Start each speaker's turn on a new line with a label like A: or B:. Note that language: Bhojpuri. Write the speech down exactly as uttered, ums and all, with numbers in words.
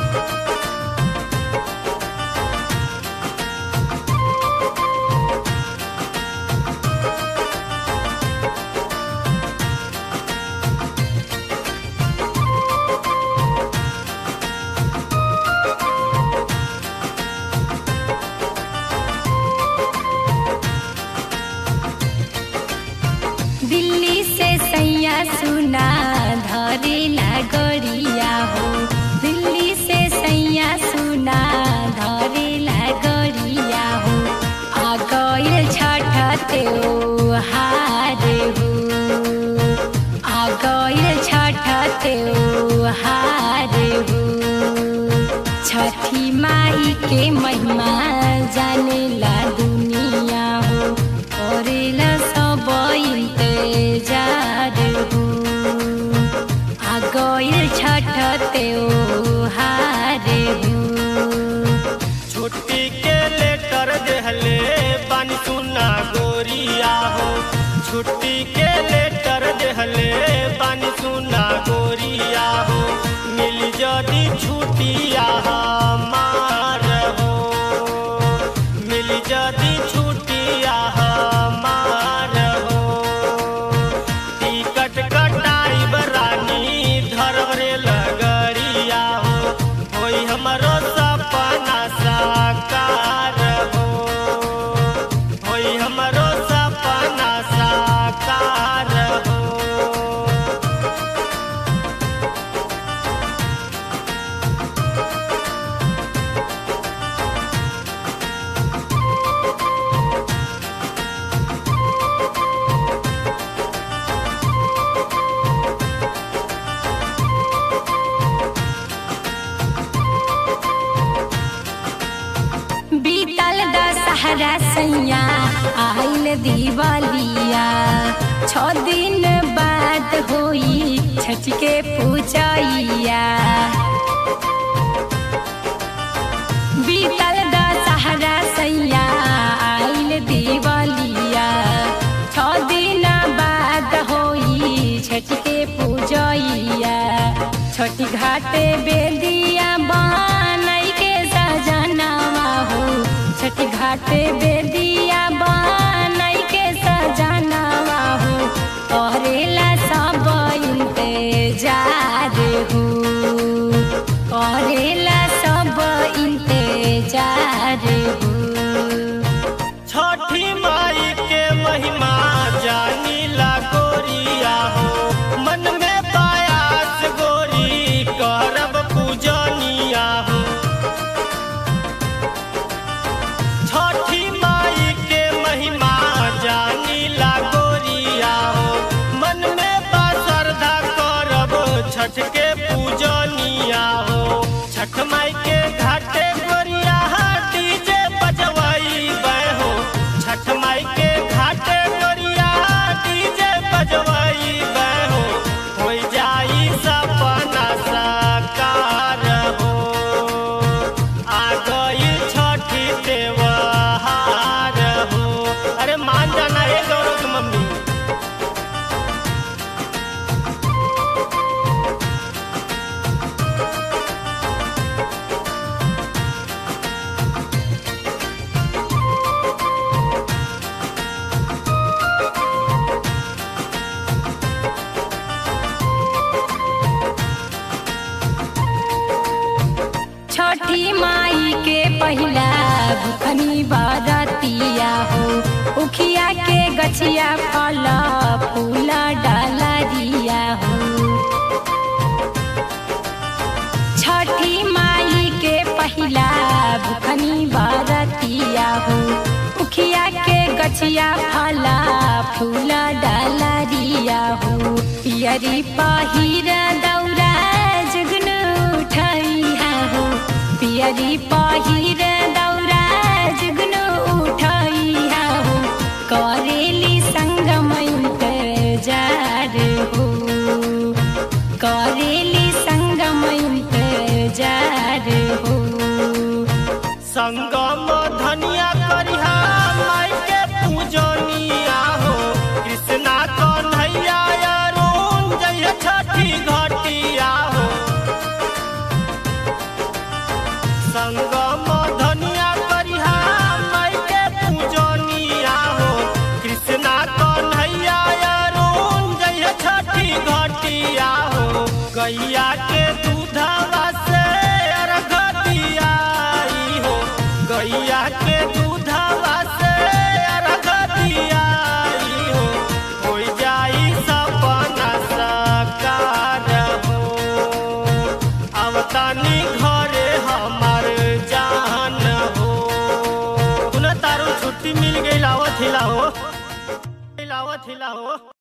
A: दिल्ली से सैया सुना धरेला गरिया हो, दिल्ली से सैया सुना धरेला गरिया हो। आ गइल छठ त्योहार हो, आ गइल छठ त्योहार हो। छठी माई के महिमा जानेला दुनिया हो, करेला सब इंतजार हो। आ गइल छठ त्योहार हो।
B: छुट्टी के लेटर देहले बानी सुना गोरिया हो, छुट्टी के लेटर देहले बानी सुना गोरिया हो। मिल जदी छुट्टिया हमार हो, मिल जदी छुट्टिया हमार हो। टिकट कटाई बरानी धरवरे लगरिया हो, होई हमरो सपना साकार हो, होई हमरो सपना साकार हो।
A: बीतल दशहरा सैया आइल दिवालिया, छ दिन बाद होई छठ के पूजैया। बीतल दशहरा सैया आइल दिवालिया, छ दिन बाद होई छठ के पूजैया। छठी घाटे बेदिया बनई के सजनवा हो, छठी घाटे बेदिया बनई के सजनवा हो। करेला सब इंतजार हो, करेला सब इंतजार हो।
B: छठी माई के महिमा जानीला गोरिया हो, मन में पायास गोरी करब पूजनिया हो। छठी माई के महिमा जानीला गोरिया हो, मन में बा श्रद्धा करब छठ के पूजनिया हो। छठ माई के घाटे गोरिया डीजे बजवाई हो, छठ माई के घाटे गोरिया डीजे बजवाई हो। हो जाई सपना साकार हो, आ गई छठी त्योहार हो। अरे मान जाना है गौरव की मम्मी।
A: छठी माई के पहिला भुखनी बरतिया हो, उखिया के गछिया फल फूल डालरिया हो। छठी माई के पहिला भुखनी बरतिया हो, उखिया के गछिया फल फूल डालरिया हो। पियरी पहिर दौरा जुगनू उठैया हो, पियरी पहिर दौरा जुगनू उठैया हो। करेली संगम इंतजार हो, करेली संगम इंतजार हो।
B: संगम धनिया करिहा माई के पूजनिया हो, कृष्णा कन्हैया अरुण जय छठी घटिया हो। गैया के दूधवा से अर्घ दियाई हो, गैया के दूधवा से अर्घ दियाई हो, हो जाई सपना साकार हो। अवतानी घरे हमार जान हो, सुन तारू छुट्टी मिल गई, लावत हिलाओ लावत हिलाओ।